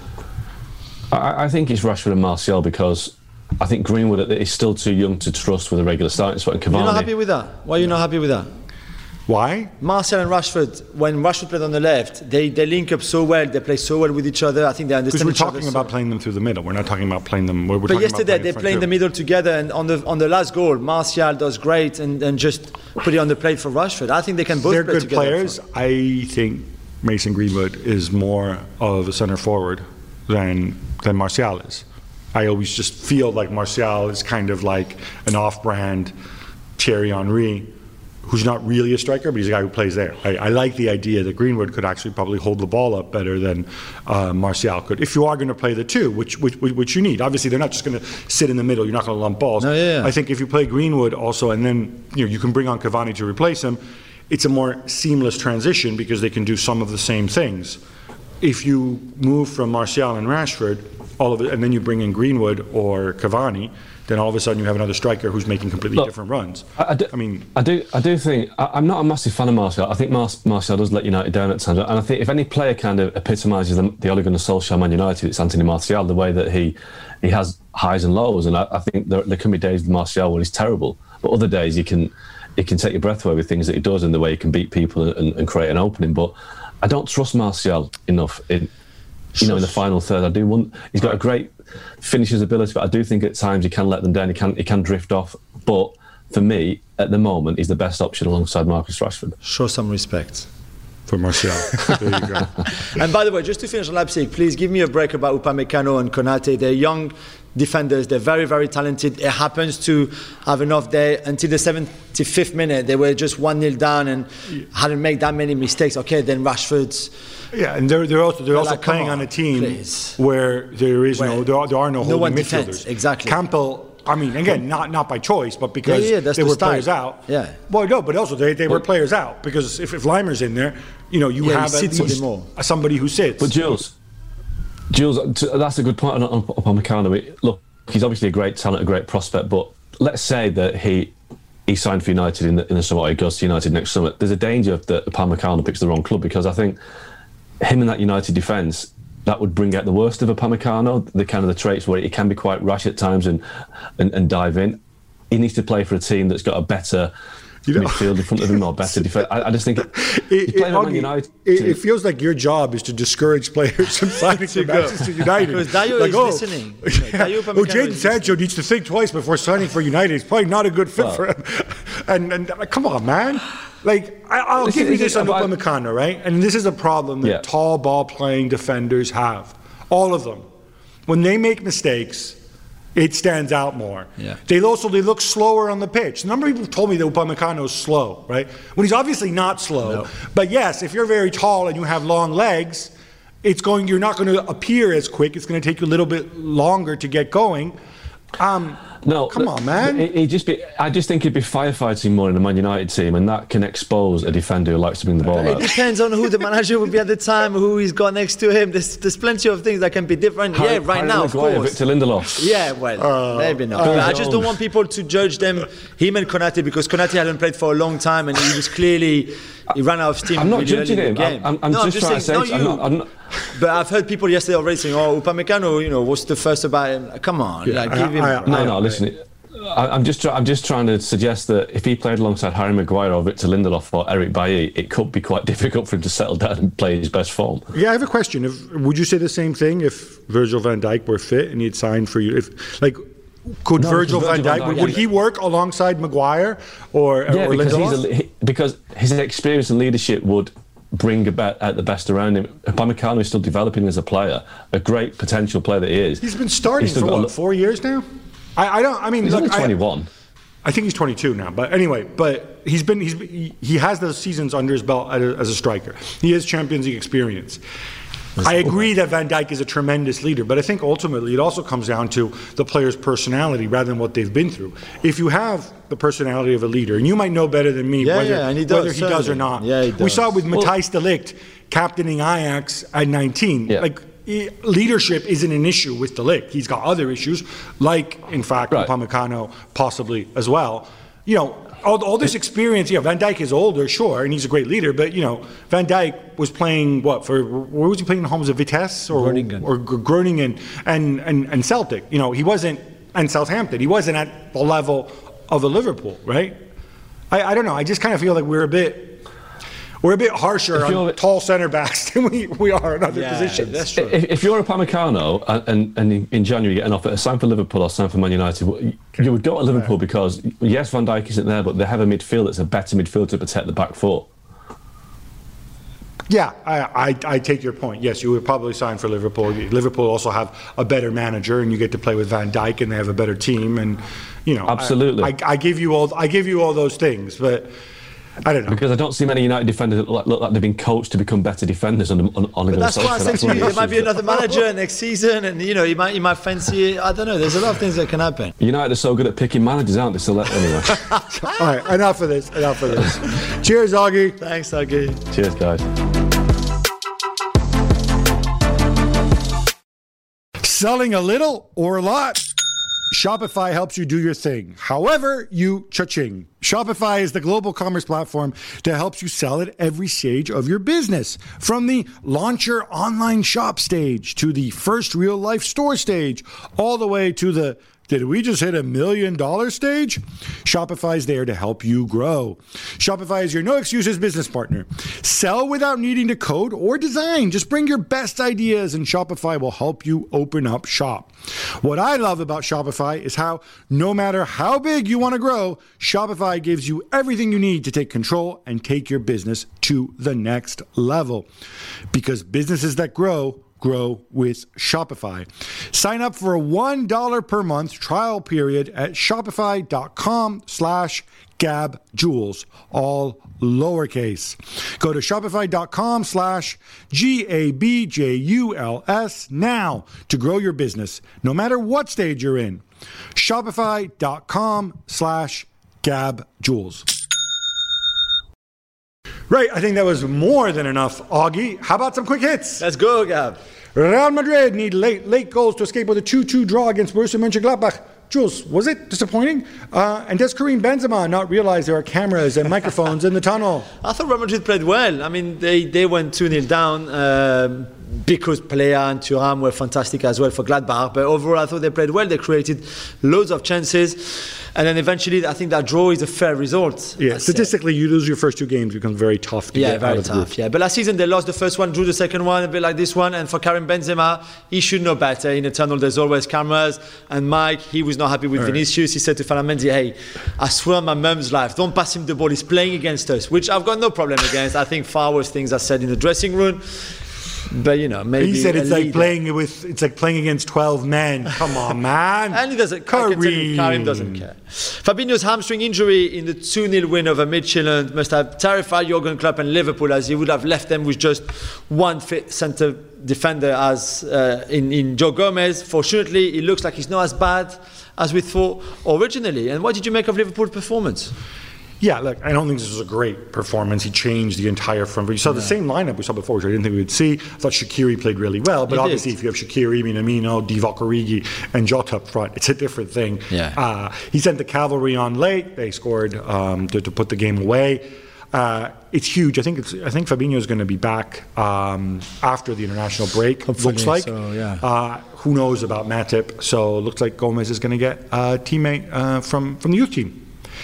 I, I think it's Rashford and Martial because I think Greenwood is still too young to trust with a regular starting spot. And Cavani. You're not happy with that? Why are you not happy with that? Why? Martial and Rashford, when Rashford played on the left, they, they link up so well, they play so well with each other. I think they Because understand we're each other. talking so- about playing them through the middle. We're not talking about playing them. We're, we're But talking yesterday about they front play in the two. middle together, and on the on the last goal, Martial does great and, and just put it on the plate for Rashford. I think they can both They're play good together. players. I think Mason Greenwood is more of a centre forward than than Martial is. I always just feel like Martial is kind of like an off-brand Thierry Henry, who's not really a striker, but he's a guy who plays there. I, I like the idea that Greenwood could actually probably hold the ball up better than uh, Martial could. If you are going to play the two, which, which which you need, obviously they're not just going to sit in the middle. You're not going to lump balls. No, yeah, yeah. I think if you play Greenwood also, and then you know you can bring on Cavani to replace him, it's a more seamless transition because they can do some of the same things. If you move from Martial and Rashford, all of it, and then you bring in Greenwood or Cavani, then all of a sudden you have another striker who's making completely Look, different runs. I, I, do, I mean, I do. I do think I, I'm not a massive fan of Martial. I think Mar- Martial does let United down at times, and I think if any player kind of epitomises the, the Ole Gunnar Solskjaer Man United, it's Anthony Martial. The way that he he has highs and lows, and I, I think there, there can be days with Martial where he's terrible, but other days he can he can take your breath away with things that he does and the way he can beat people and, and create an opening. But I don't trust Martial enough in you know in the final third. I do want he's got a great finishes ability, but I do think at times he can let them down. He can he can drift off. But for me, at the moment, he's the best option alongside Marcus Rashford. Show some respect. for Martial. There you go. And by the way, just to finish on Leipzig, please give me a break about Upamecano and Konate. They're young defenders. They're very, very talented. It happens to have an off day. Until the seventy-fifth minute, they were just one nil down and hadn't made that many mistakes. Okay, then Rashford's. Yeah, and they're they're also they're also like, come playing on, on, a team please. where there is no Where there are, there are no, no holding one midfielders. defends, exactly. Campbell. I mean, again, not not by choice, but because Yeah, yeah, that's they the were style. players out. Yeah. Well, no, but also they, they were players out because if, if Limer's in there, you know, you Yeah, he have at sits a bit least more. somebody who sits. But Jules, Jules, t- that's a good point on, on Upamecano. Look, he's obviously a great talent, a great prospect, but let's say that he he signed for United in the, in the summer, or he goes to United next summer. There's a danger that Upamecano picks the wrong club, because I think him in that United defence, that would bring out the worst of Upamecano, the kind of the traits where he can be quite rash at times and, and, and dive in. He needs to play for a team that's got a better You know- midfield in front of him, or better defence. I, I just think it, It, he's playing it, at Man Augie, United. it, it feels like your job is to discourage players from signing for Manchester United. Because Dayo is listening. Yeah. Dayo Oh, Upamecano Jadon is Sancho needs to think twice before signing for United. He's probably not a good fit Well. for him. And, and like, come on, man. Like, I, I'll Listen, give you is this it on about- Upamecano, right? And this is a problem that Yeah. tall ball-playing defenders have. All of them. When they make mistakes, it stands out more. Yeah. They also they look slower on the pitch. A number of people told me that Upamecano is slow, right? When he's obviously not slow. No. But yes, if you're very tall and you have long legs, it's going. You're not going to appear as quick. It's going to take you a little bit longer to get going. Um, No, come on, man. He, he just be, I just think he'd be firefighting more in a Man United team, and that can expose a defender who likes to bring the ball It out. depends on who the manager will be at the time, who he's got next to him. There's, there's plenty of things that can be different. Harry- yeah, right Harry now, of Maguire, course. Victor Lindelof. Yeah, well, maybe not. But I just don't want people to judge them, him and Konate, because Konate hadn't played for a long time and he was clearly, he ran out of steam. I'm not really judging early in the him. game. I'm, I'm, No, I'm just trying to say. not I'm you. not, I'm not, But I've heard people yesterday already saying, "Oh, Upamecano, you know, what's the first about him?" Come on, Yeah, like, give him. I- I- no, no. Listen, I, I'm just. Try, I'm just trying to suggest that if he played alongside Harry Maguire or Victor Lindelof or Eric Bailly, it could be quite difficult for him to settle down and play his best form. Yeah, I have a question. If, would you say the same thing if Virgil van Dijk were fit and he'd signed for you? If like, could No, Virgil, because van Virgil Dijk, van would, Dijk- would he work alongside Maguire or, Yeah, or because Lindelof? he's a, he, because his experience and leadership would bring about out the best around him. Upamecano is still developing as a player, a great potential player that he is. He's been starting He's still for got a what, lo- four years now? I, I don't. I mean, He's look, only I- twenty-one. I think he's twenty-two now, but anyway, but he's been he's he he has those seasons under his belt as a, as a striker. He has Champions League experience. I agree that Van Dijk is a tremendous leader, but I think ultimately it also comes down to the player's personality rather than what they've been through. If you have the personality of a leader, and you might know better than me yeah, whether, yeah, he does, whether he does or not. Yeah, he does. We saw it with Well, Matthijs de Ligt captaining Ajax at nineteen. Yeah. Like, leadership isn't an issue with de Ligt. He's got other issues, like, in fact, Right. Upamecano possibly as well. You know, all, all this experience, yeah, Van Dijk is older, sure, and he's a great leader, but, you know, Van Dijk was playing, what, for, where was he playing in homes of Vitesse? Or Groningen. Or Gr- Groningen and, and, and Celtic. You know, he wasn't, and Southampton, he wasn't at the level of a Liverpool, right? I, I don't know, I just kind of feel like we're a bit, we're a bit harsher on you're- tall centre backs than we, we are in other Yeah, positions. that's true. If, if you're a Upamecano and, and, and in- in January you get an offer to sign for Liverpool or sign for Man United, you- you would go to Liverpool because, yes, Van Dijk isn't there, but they have a midfield that's a better midfield to protect the back four. Yeah, I, I, I take your point. Yes, you would probably sign for Liverpool. Liverpool also have a better manager, and you get to play with Van Dijk, and they have a better team, and you know, Absolutely. I, I, I give you all, I give you all those things, but I don't know. Because I don't see many United defenders that look like, look like they've been coached to become better defenders on, on, on But that's why I said to you, there might be issues. another manager next season, and you know, he might, he might fancy it. I don't know. There's a lot of things that can happen. United are so good at picking managers, aren't they? So let, anyway. All right, enough of this. Enough of this. Cheers, Augie. Thanks, Agi. Cheers, guys. Selling a little or a lot? Shopify helps you do your thing, however you cha-ching. Shopify is the global commerce platform that helps you sell at every stage of your business. From the launch your online shop stage to the first real life store stage, all the way to the did we just hit a million dollar stage? Shopify is there to help you grow. Shopify is your no excuses business partner. Sell without needing to code or design. Just bring your best ideas and Shopify will help you open up shop. What I love about Shopify is how no matter how big you want to grow, Shopify gives you everything you need to take control and take your business to the next level. Because businesses that grow, grow with Shopify. Sign up for a one dollar per month trial period at shopify.com slash gabjules, all lowercase. Go to shopify.com slash G-A-B-J-U-L-S now to grow your business, no matter what stage you're in. Shopify.com slash gabjules. Right, I think that was more than enough, Augie. How about some quick hits? Let's go, Gab. Real Madrid need late late goals to escape with a two two draw against Borussia Mönchengladbach. Jules, was it disappointing? Uh, and does Karim Benzema not realize there are cameras and microphones in the tunnel? I thought Real Madrid played well. I mean, they, they went two nil down um, because Plea and Thuram were fantastic as well for Gladbach. But overall, I thought they played well. They created loads of chances. And then eventually, I think that draw is a fair result. Yeah, That's statistically, you lose your first two games, it becomes very tough to Yeah, get out very of the group. tough. Yeah, but last season they lost the first one, drew the second one, a bit like this one. And for Karim Benzema, he should know better. In the tunnel, there's always cameras. And Mike, he was not happy with All right. Vinicius. He said to Ferland Mendy, "Hey, I swear on my mum's life, don't pass him the ball. He's playing against us," which I've got no problem against. I think far worse things are said in the dressing room. But you know, maybe He said a it's like leader. playing with it's like playing against twelve men. Come on, man. And he doesn't. I can tell you, Karim. Karim doesn't care. Fabinho's hamstring injury in the two nil win over Midtjylland must have terrified Jurgen Klopp and Liverpool, as he would have left them with just one fit centre defender as uh, in, in Joe Gomez. Fortunately, it looks like he's not as bad as we thought originally. And what did you make of Liverpool's performance? Yeah, look, I don't think this was a great performance. He changed the entire front. You saw the same lineup we saw before, which I didn't think we would see. I thought Shaqiri played really well, but He obviously did. if you have Shaqiri, Minamino, Divock Origi, and Jota up front, it's a different thing. Yeah. Uh, he sent the cavalry on late. They scored um, to, to put the game away. Uh, it's huge. I think it's. I think Fabinho is going to be back um, after the international break. Hopefully looks like. so, yeah. Uh, who knows about Matip? So it looks like Gomez is going to get a teammate uh, from from the youth team.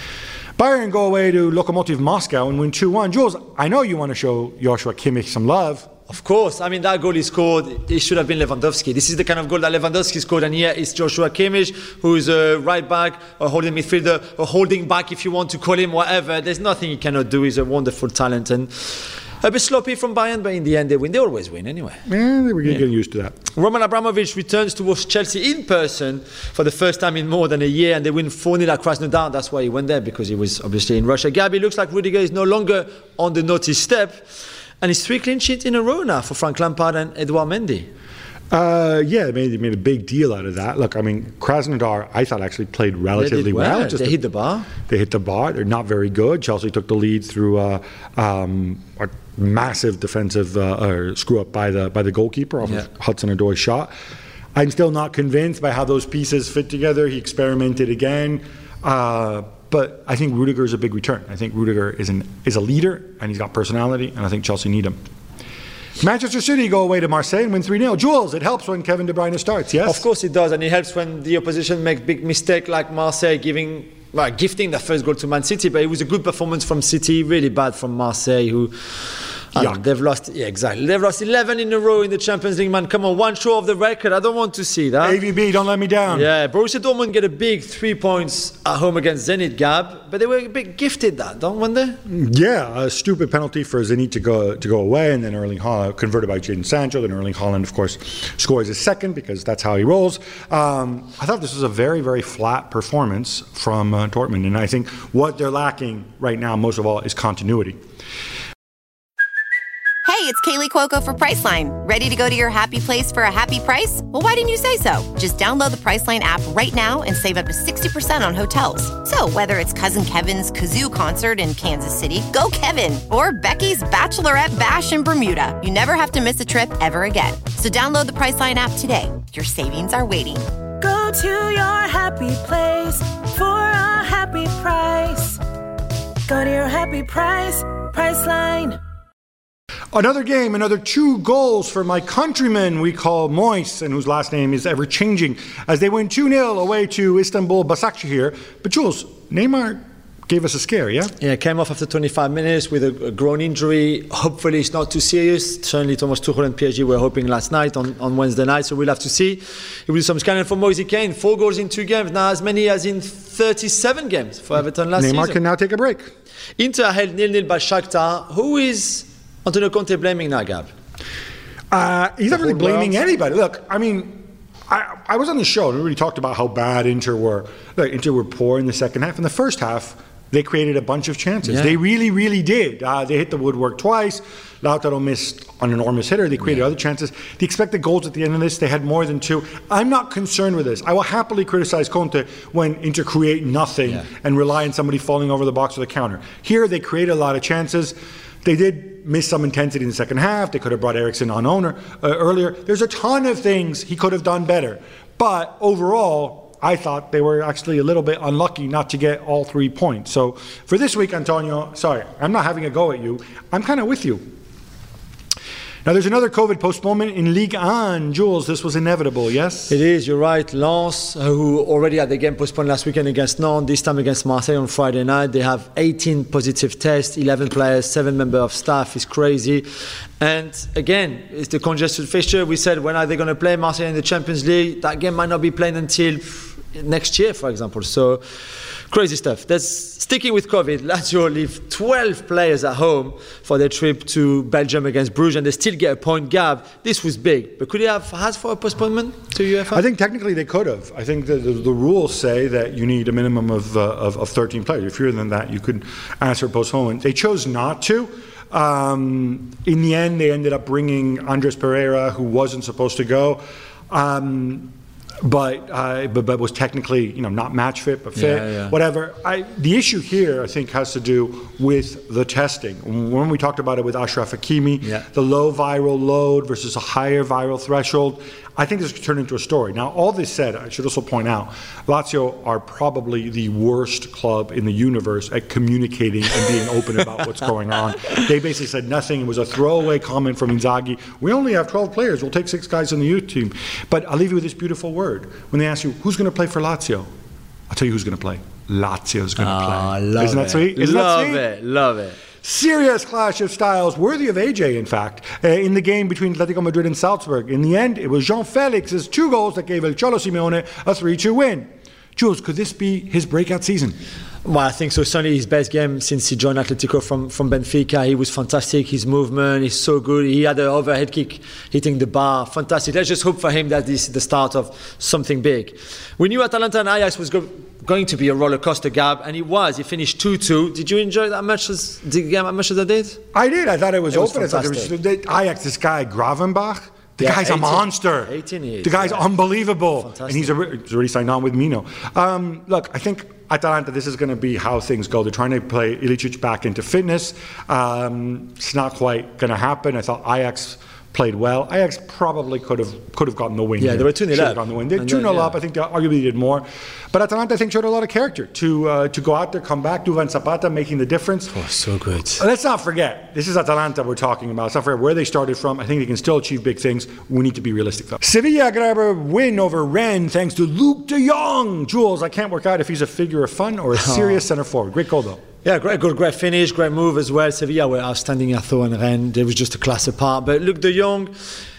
Bayern go away to Lokomotiv Moscow and win two one. Jules, I know you want to show Joshua Kimmich some love. Of course. I mean, that goal he scored, it should have been Lewandowski. This is the kind of goal that Lewandowski scored, and here is Joshua Kimmich, who is a right back, a holding midfielder, a holding back, if you want to call him whatever. There's nothing he cannot do. He's a wonderful talent. And a bit sloppy from Bayern, but in the end they win. They always win anyway. Yeah, they were getting used to that. Roman Abramovich returns towards Chelsea in person for the first time in more than a year, and they win four nil at Krasnodar. That's why he went there, because he was obviously in Russia. Gabi, looks like Rudiger is no longer on the naughty step. And it's three clean sheets in a row now for Frank Lampard and Edouard Mendy. Uh, yeah, they made, they made a big deal out of that. Look, I mean, Krasnodar, I thought actually played relatively well. well. Just they a, hit the bar. They hit the bar. They're not very good. Chelsea took the lead through uh, um, a massive defensive uh, uh, screw up by the by the goalkeeper off yeah. of Hudson-Odoi's shot. I'm still not convinced by how those pieces fit together. He experimented again. Uh, but I think Rudiger is a big return. I think Rudiger is an is a leader, and he's got personality, and I think Chelsea need him. Manchester City go away to Marseille and win three nil. Jules, it helps when Kevin De Bruyne starts, yes? Of course it does, and it helps when the opposition make big mistake like Marseille giving, well, gifting the first goal to Man City, but it was a good performance from City, really bad from Marseille, who... Know, they've lost, yeah, exactly. They've lost eleven in a row in the Champions League, man. Come on, one show of the record. I don't want to see that. A V B, don't let me down. Yeah, Borussia Dortmund get a big three points at home against Zenit, Gab, but they were a bit gifted that, don't weren't they? Yeah, a stupid penalty for Zenit to go to go away, and then Erling Haaland converted by Jadon Sancho. Then Erling Haaland, of course, scores his second because that's how he rolls. Um, I thought this was a very, very flat performance from uh, Dortmund, and I think what they're lacking right now, most of all, is continuity. Hey, it's Kaylee Cuoco for Priceline. Ready to go to your happy place for a happy price? Well, why didn't you say so? Just download the Priceline app right now and save up to sixty percent on hotels. So whether it's Cousin Kevin's Kazoo Concert in Kansas City, go Kevin, or Becky's Bachelorette Bash in Bermuda, you never have to miss a trip ever again. So download the Priceline app today. Your savings are waiting. Go to your happy place for a happy price. Go to your happy price, Priceline. Another game, another two goals for my countrymen we call Moise, and whose last name is ever-changing, as they win two nil away to Istanbul Başakşehir. But Jules, Neymar gave us a scare, yeah? Yeah, came off after twenty-five minutes with a, a groin injury. Hopefully it's not too serious. Certainly Thomas Tuchel and P S G were hoping last night on, on Wednesday night, so we'll have to see. It will be some scanning for Moise Kean. Four goals in two games, now as many as in thirty-seven games for Everton last Neymar season. Neymar can now take a break. Inter held nil nil by Shakhtar. Who is Antonio Conte blaming now, Gab? Uh, he's The not really whole blaming world? anybody. Look, I mean, I, I was on the show and we really talked about how bad Inter were. Look, Inter were poor in the second half. In the first half, they created a bunch of chances. Yeah. They really, really did. Uh, they hit the woodwork twice. Lautaro missed an enormous hitter. They created yeah. other chances. The expected goals at the end of this, they had more than two. I'm not concerned with this. I will happily criticize Conte when Inter create nothing yeah. and rely on somebody falling over the box with a counter. Here, they created a lot of chances. They did miss some intensity in the second half. They could have brought Eriksen on owner uh, earlier. There's a ton of things he could have done better. But overall, I thought they were actually a little bit unlucky not to get all three points. So for this week, Antonio, sorry, I'm not having a go at you. I'm kind of with you. Now, there's another COVID postponement in Ligue one. Jules, this was inevitable, yes? It is, you're right. Lens, who already had the game postponed last weekend against Nantes, this time against Marseille on Friday night. They have eighteen positive tests, eleven players, seven members of staff. It's crazy. And again, it's the congested fixture. We said, when are they going to play Marseille in the Champions League? That game might not be playing until next year, for example. So, crazy stuff. That's sticking with COVID. Lazio leave twelve players at home for their trip to Belgium against Bruges, and they still get a point gap. This was big, but could he have asked for a postponement to UEFA? I think technically they could have. I think the, the, the rules say that you need a minimum of, uh, of of thirteen players. If you're than that, you could ask for a postponement. They chose not to. Um, in the end, they ended up bringing Andres Pereira, who wasn't supposed to go. Um, But, uh, but but was technically, you know, not match fit, but fit, yeah, yeah. whatever. I, the issue here, I think, has to do with the testing. When we talked about it with Ashraf Hakimi, yeah. the low viral load versus a higher viral threshold, I think this could turn into a story. Now, all this said, I should also point out, Lazio are probably the worst club in the universe at communicating and being open about what's going on. They basically said nothing. It was a throwaway comment from Inzaghi. We only have twelve players. We'll take six guys on the youth team. But I'll leave you with this beautiful word. When they ask you, who's going to play for Lazio? I'll tell you who's going to play. Lazio's going to oh, play. Love Isn't that it. sweet? Isn't love that sweet? it, love it. Serious clash of styles, worthy of A J, in fact, uh, in the game between Atletico Madrid and Salzburg. In the end, it was Jean Felix's two goals that gave El Cholo Simeone a three two win. Jules, could this be his breakout season? Well, I think so. Certainly his best game since he joined Atletico from, from Benfica. He was fantastic. His movement is so good. He had an overhead kick hitting the bar. Fantastic. Let's just hope for him that this is the start of something big. We knew Atalanta and Ajax was go- going to be a roller coaster, Gab, and it was. He finished two two. Did you enjoy that much as the game as much as I did? I did. I thought it was It was open. I thought it was, the, Ajax, this guy Gravenbach. The Yeah, guy's eighteen, a monster. eighteen years, the guy's yeah. unbelievable. Fantastic. And he's, a, he's already signed on with Mino. Um, look, I think Atalanta, this is going to be how things go. They're trying to play Ilicic back into fitness. Um, it's not quite going to happen. I thought Ajax played well. Ajax probably could have could have gotten the win. Yeah, here. they were two nil Should have up. gotten the win. They're And two then, nil yeah. up. I think they arguably did more. But Atalanta, I think, showed a lot of character to uh, to go out there, come back, Duvan Zapata making the difference. Oh, so good. Let's not forget, this is Atalanta we're talking about. Let's not forget where they started from. I think they can still achieve big things. We need to be realistic, though. Sevilla grab a win over Rennes thanks to Luke de Jong. Jules, I can't work out if he's a figure of fun or a serious center forward. Great goal, though. Yeah, great goal, great finish, great move as well. Sevilla were outstanding, I thought, and Rennes, there was just a class apart. But Luke de Jong,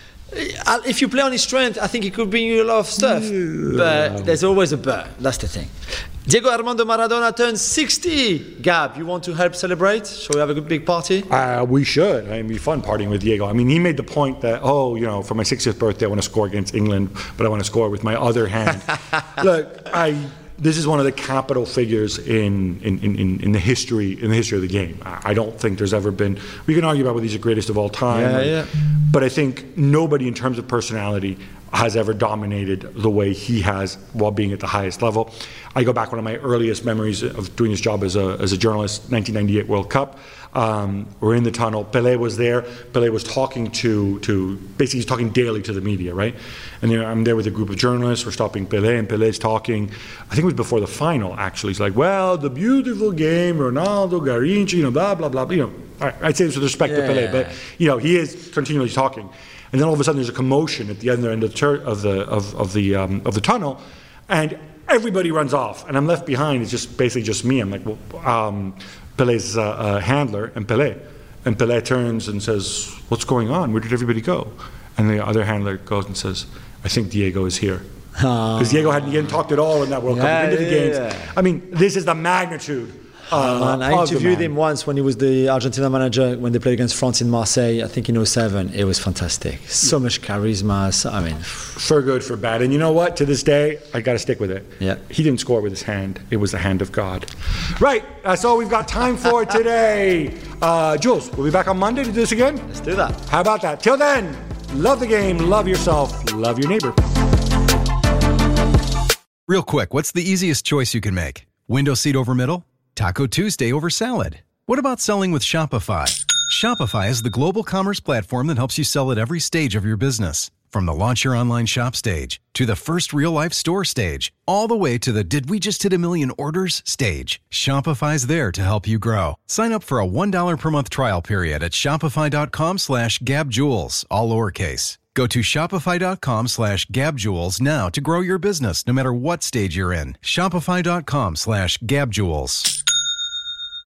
if you play on his strength, I think he could bring you a lot of stuff. But there's always a but. That's the thing. Diego Armando Maradona turned sixty. Gab, you want to help celebrate? Shall we have a good big party? Uh, we should. I mean, it'd be fun partying with Diego. I mean, he made the point that, oh, you know, for my sixtieth birthday, I want to score against England, but I want to score with my other hand. Look, I... This is one of the capital figures in, in, in, in the history in the history of the game. I don't think there's ever been. We can argue about whether he's the greatest of all time, Yeah, or- yeah. but I think nobody in terms of personality has ever dominated the way he has while being at the highest level. I go back, one of my earliest memories of doing this job as a as a journalist, nineteen ninety-eight World Cup. Um, we're in the tunnel. Pelé was there. Pelé was talking to, to basically he's talking daily to the media, right? And you know, I'm there with a group of journalists. We're stopping Pelé, and Pelé's talking. I think it was before the final, actually. He's like, well, the beautiful game, Ronaldo, Garrincha, you know, blah, blah, blah. You know, I- I'd say this with respect to Pelé, but, you know, he is continually talking. And then all of a sudden there's a commotion at the other end of the, tur- of the, of, of the, um, of the tunnel, and everybody runs off. And I'm left behind. It's just basically just me. I'm like, well, um, Pelé's uh, uh, handler and Pelé. And Pelé turns and says, what's going on? Where did everybody go? And the other handler goes and says, I think Diego is here. Because Diego hadn't, he hadn't talked at all in that World Cup. Yeah, He'd been to the yeah, games. yeah. I mean, this is the magnitude uh, Man, I of the interviewed man. him once when he was the Argentina manager when they played against France in Marseille, I think in oh seven. It was fantastic. So much charisma. So, I mean, For good, for bad. And you know what? To this day, I got to stick with it. Yeah. He didn't score with his hand. It was the hand of God. Right. That's all we've got time for today. Uh, Jules, we'll be back on Monday to do this again. let's do that. How about that? Till then, love the game, love yourself, love your neighbor. Real quick, what's the easiest choice you can make? Window seat over middle? Taco Tuesday over salad? What about selling with Shopify? Shopify is the global commerce platform that helps you sell at every stage of your business. From the launch your online shop stage, to the first real life store stage, all the way to the did we just hit a million orders stage. Shopify's there to help you grow. Sign up for a one dollar per month trial period at shopify.com slash gabjewels, all lowercase. Go to shopify.com slash gabjewels now to grow your business no matter what stage you're in. Shopify.com slash gabjewels.